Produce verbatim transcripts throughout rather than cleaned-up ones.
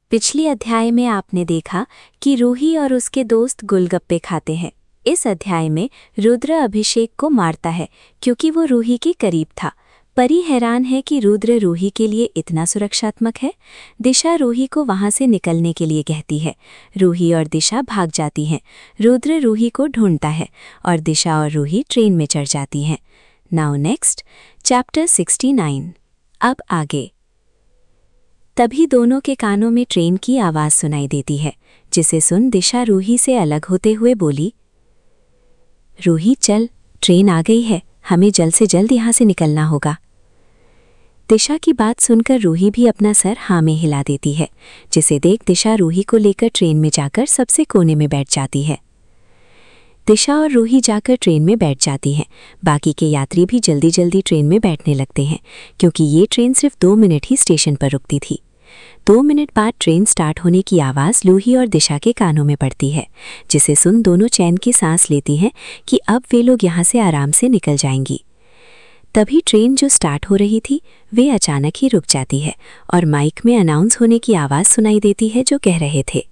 पिछले अध्याय में आपने देखा कि रूही और उसके दोस्त गोलगप्पे खाते हैं। इस अध्याय में रुद्र अभिषेक को मारता है क्योंकि वो रूही के करीब था। परी हैरान है कि रुद्र रूही के लिए इतना सुरक्षात्मक है। दिशा रूही को वहां से निकलने के लिए कहती है। रूही और दिशा भाग जाती हैं। रुद्र रूही को ढूंढता है और दिशा और रूही ट्रेन में चढ़ जाती हैं। Now next chapter sixty nine. अब आगे। तभी दोनों के कानों में ट्रेन की आवाज़ सुनाई देती है, जिसे सुन दिशा रूही से अलग होते हुए बोली, रूही चल, ट्रेन आ गई है, हमें जल्द से जल्द यहाँ से निकलना होगा। दिशा की बात सुनकर रूही भी अपना सर हाँ में हिला देती है, जिसे देख दिशा रूही को लेकर ट्रेन में जाकर सबसे कोने में बैठ जाती है। दिशा और रूही जाकर ट्रेन में बैठ जाती हैं। बाकी के यात्री भी जल्दी जल्दी ट्रेन में बैठने लगते हैं, क्योंकि ये ट्रेन सिर्फ दो मिनट ही स्टेशन पर रुकती थी। दो मिनट बाद ट्रेन स्टार्ट होने की आवाज़ रूही और दिशा के कानों में पड़ती है, जिसे सुन दोनों चैन की सांस लेती हैं कि अब वे लोग यहाँ से आराम से निकल जाएंगी। तभी ट्रेन जो स्टार्ट हो रही थी वे अचानक ही रुक जाती है और माइक में अनाउंस होने की आवाज़ सुनाई देती है, जो कह रहे थे,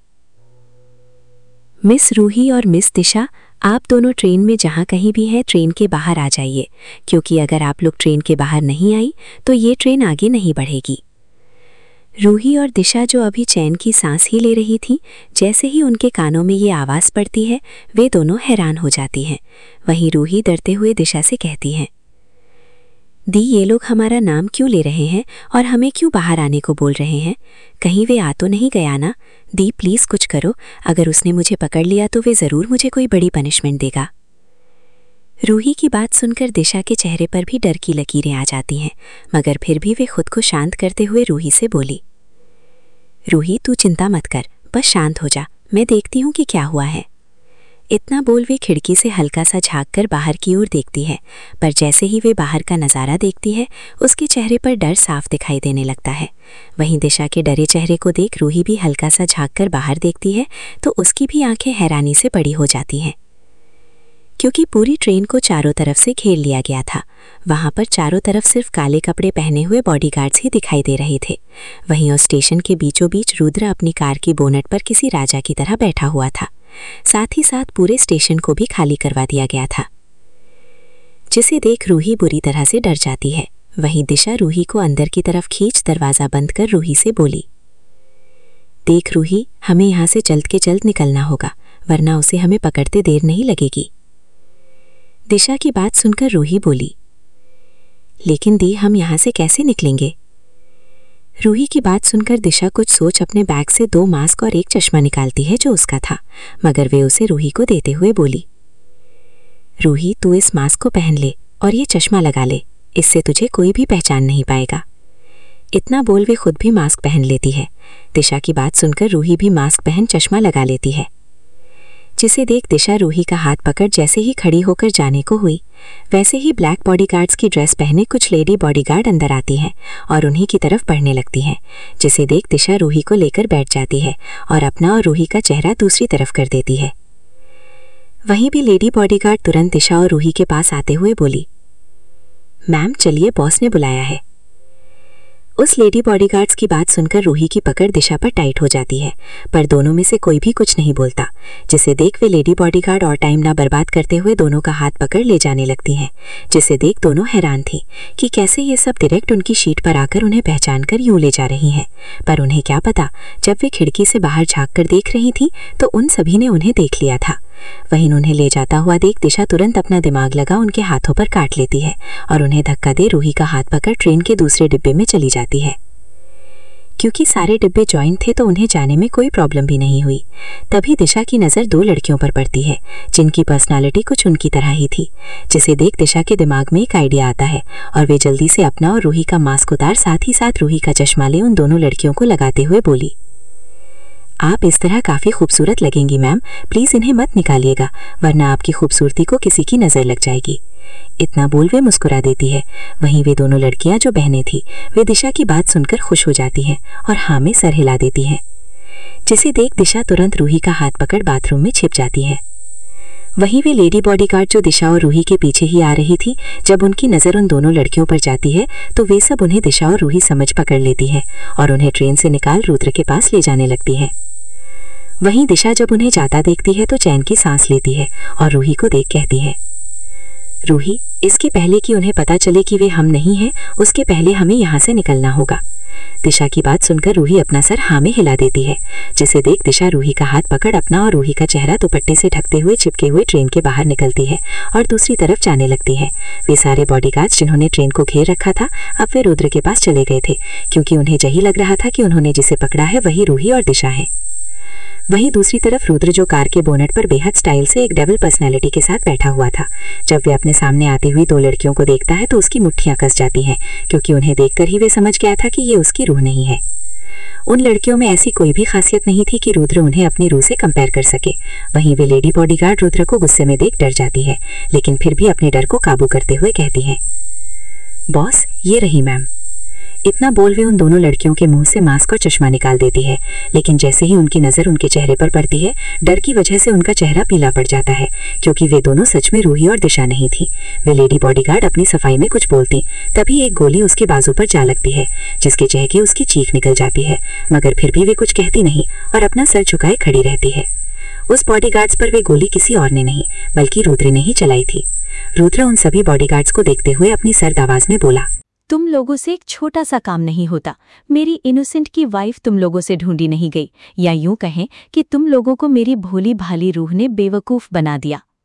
मिस रूही और मिस दिशा, आप दोनों ट्रेन में जहाँ कहीं भी हैं ट्रेन के बाहर आ जाइए, क्योंकि अगर आप लोग ट्रेन के बाहर नहीं आई तो ये ट्रेन आगे नहीं बढ़ेगी। रूही और दिशा, जो अभी चैन की सांस ही ले रही थीं, जैसे ही उनके कानों में ये आवाज़ पड़ती है वे दोनों हैरान हो जाती हैं। वहीं रूही डरते हुए दिशा से कहती हैं, दी, ये लोग हमारा नाम क्यों ले रहे हैं और हमें क्यों बाहर आने को बोल रहे हैं? कहीं वे आ तो नहीं गया ना? दी प्लीज़ कुछ करो, अगर उसने मुझे पकड़ लिया तो वे ज़रूर मुझे कोई बड़ी पनिशमेंट देगा। रूही की बात सुनकर दिशा के चेहरे पर भी डर की लकीरें आ जाती हैं, मगर फिर भी वे खुद को शांत करते हुए रूही से बोली, रूही तू चिंता मत कर, बस शांत हो जा, मैं देखती हूँ कि क्या हुआ है। इतना बोल वे खिड़की से हल्का सा झाँक कर बाहर की ओर देखती है, पर जैसे ही वे बाहर का नज़ारा देखती है उसके चेहरे पर डर साफ दिखाई देने लगता है। वहीं दिशा के डरे चेहरे को देख रूही भी हल्का सा झाँक कर बाहर देखती है तो उसकी भी आंखें हैरानी से बड़ी हो जाती हैं, क्योंकि पूरी ट्रेन को चारों तरफ से घेर लिया गया था। वहाँ पर चारों तरफ सिर्फ काले कपड़े पहने हुए बॉडीगार्ड्स ही दिखाई दे रहे थे। वहीं उस स्टेशन के बीचों बीच रुद्र अपनी कार की बोनट पर किसी राजा की तरह बैठा हुआ था। साथ ही साथ पूरे स्टेशन को भी खाली करवा दिया गया था, जिसे देख रूही बुरी तरह से डर जाती है। वहीं दिशा रूही को अंदर की तरफ खींच दरवाज़ा बंद कर रूही से बोली, देख रूही, हमें यहाँ से जल्द के जल्द निकलना होगा, वरना उसे हमें पकड़ते देर नहीं लगेगी। दिशा की बात सुनकर रूही बोली, लेकिन दी, हम यहाँ से कैसे निकलेंगे? रूही की बात सुनकर दिशा कुछ सोच अपने बैग से दो मास्क और एक चश्मा निकालती है जो उसका था, मगर वे उसे रूही को देते हुए बोली, रूही तू इस मास्क को पहन ले और ये चश्मा लगा ले, इससे तुझे कोई भी पहचान नहीं पाएगा। इतना बोल वे खुद भी मास्क पहन लेती है। दिशा की बात सुनकर रूही भी मास्क पहन चश्मा लगा लेती है, जिसे देख दिशा रूही का हाथ पकड़ जैसे ही खड़ी होकर जाने को हुई, वैसे ही ब्लैक बॉडीगार्ड्स की ड्रेस पहने कुछ लेडी बॉडीगार्ड अंदर आती हैं और उन्हीं की तरफ बढ़ने लगती हैं, जिसे देख दिशा रूही को लेकर बैठ जाती है और अपना और रूही का चेहरा दूसरी तरफ कर देती है। वहीं भी लेडी बॉडीगार्ड तुरंत दिशा और रूही के पास आते हुए बोली, मैम चलिए, बॉस ने बुलाया है। उस लेडी बॉडीगार्ड्स की बात सुनकर रूही की पकड़ दिशा पर टाइट हो जाती है, पर दोनों में से कोई भी कुछ नहीं बोलता, जिसे देख वे लेडी बॉडीगार्ड और टाइम ना बर्बाद करते हुए दोनों का हाथ पकड़ ले जाने लगती हैं, जिसे देख दोनों हैरान थी कि कैसे ये सब डायरेक्ट उनकी शीट पर आकर उन्हें पहचान कर यूं ले जा रही हैं। पर उन्हें क्या पता, जब वे खिड़की से बाहर झाँक कर देख रही थी तो उन सभी ने उन्हें देख लिया था। वहीं उन्हें ले जाता हुआ देख दिशा तुरंत अपना दिमाग लगा उनके हाथों पर काट लेती है और उन्हें धक्का दे रूही का हाथ पकड़ ट्रेन के दूसरे डिब्बे में चली जाती है। क्योंकि सारे डिब्बे जॉइंट थे तो उन्हें जाने में कोई प्रॉब्लम भी नहीं हुई। तभी दिशा की नज़र दो लड़कियों पर पड़ती है, जिनकी पर्सनालिटी कुछ उनकी तरह ही थी, जिसे देख दिशा के दिमाग में एक आइडिया आता है और वे जल्दी से अपना और रूही का मास्क उतार साथ ही साथ रूही का चश्मा ले उन दोनों लड़कियों को लगाते हुए बोली, आप इस तरह काफ़ी खूबसूरत लगेंगी मैम, प्लीज़ इन्हें मत निकालिएगा, वरना आपकी खूबसूरती को किसी की नज़र लग जाएगी। इतना बोल वे मुस्कुरा देती है। वहीं वे दोनों लड़कियां जो बहनें थीं, वे दिशा की बात सुनकर खुश हो जाती हैं और हाँ में सर हिला देती हैं, जिसे देख दिशा तुरंत रूही का हाथ पकड़ बाथरूम में छिप जाती है। वहीं वे लेडी बॉडीगार्ड जो दिशा और रूही के पीछे ही आ रही थी, जब उनकी नज़र उन दोनों लड़कियों पर जाती है तो वे सब उन्हें दिशा और रूही समझ पकड़ लेती है और उन्हें ट्रेन से निकाल रुद्र के पास ले जाने लगती है। वहीं दिशा जब उन्हें जाता देखती है तो चैन की सांस लेती है और रूही को देख कहती है, रूही, इसके पहले कि उन्हें पता चले कि वे हम नहीं हैं, उसके पहले हमें यहाँ से निकलना होगा। दिशा की बात सुनकर रूही अपना सर हाँ में हिला देती है, जिसे देख दिशा रूही का हाथ पकड़ अपना और रूही का चेहरा दुपट्टे से ढकते हुए चिपके हुए ट्रेन के बाहर निकलती है और दूसरी तरफ जाने लगती है। वे सारे बॉडीगार्ड्स जिन्होंने ट्रेन को घेर रखा था, अब वे रुद्र के पास चले गए थे, क्योंकि उन्हें यही लग रहा था कि उन्होंने जिसे पकड़ा है वही रूही और दिशा है। वहीं दूसरी तरफ रुद्र जो कार के बोनट पर बेहद स्टाइल से एक डेविल पर्सनैलिटी के साथ बैठा हुआ था, जब वे अपने सामने आती हुई दो लड़कियों को देखता है तो उसकी मुट्ठियां कस जाती हैं, क्योंकि उन्हें देखकर ही वे समझ गया था कि ये उसकी रूह नहीं है। उन लड़कियों में ऐसी कोई भी खासियत नहीं थी कि रुद्र उन्हें अपनी रूह से कंपेयर कर सके। वहीं वे लेडी बॉडीगार्ड रुद्र को गुस्से में देख डर जाती है, लेकिन फिर भी अपने डर को काबू करते हुए कहती है, बॉस, ये रही मैम। इतना बोल वे उन दोनों लड़कियों के मुंह से मास्क और चश्मा निकाल देती है, लेकिन जैसे ही उनकी नजर उनके चेहरे पर पड़ती है, डर की वजह से उनका चेहरा पीला पड़ जाता है, क्योंकि वे दोनों सच में रूही और दिशा नहीं थी। वे लेडी बॉडीगार्ड अपनी सफाई में कुछ बोलती, तभी एक गोली उसके बाजू पर जा लगती है, जिसके चहके उसकी चीख निकल जाती है, मगर फिर भी वे कुछ कहती नहीं और अपना सर झुकाए खड़ी रहती है। उस बॉडीगार्ड्स पर वे गोली किसी और ने नहीं बल्कि रुद्र ने ही चलाई थी। रुद्र उन सभी बॉडीगार्ड्स को देखते हुए अपनी सर्द आवाज में बोला, तुम लोगों से एक छोटा सा काम नहीं होता। मेरी इनोसेंट की वाइफ तुम लोगों से ढूंढी नहीं गई, या यूं कहें कि तुम लोगों को मेरी भोली भाली रूह ने बेवकूफ बना दिया।